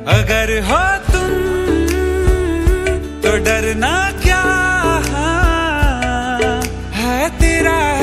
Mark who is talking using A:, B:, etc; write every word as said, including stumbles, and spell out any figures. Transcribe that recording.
A: अगर हो तुम तो डरना क्या है, तेरा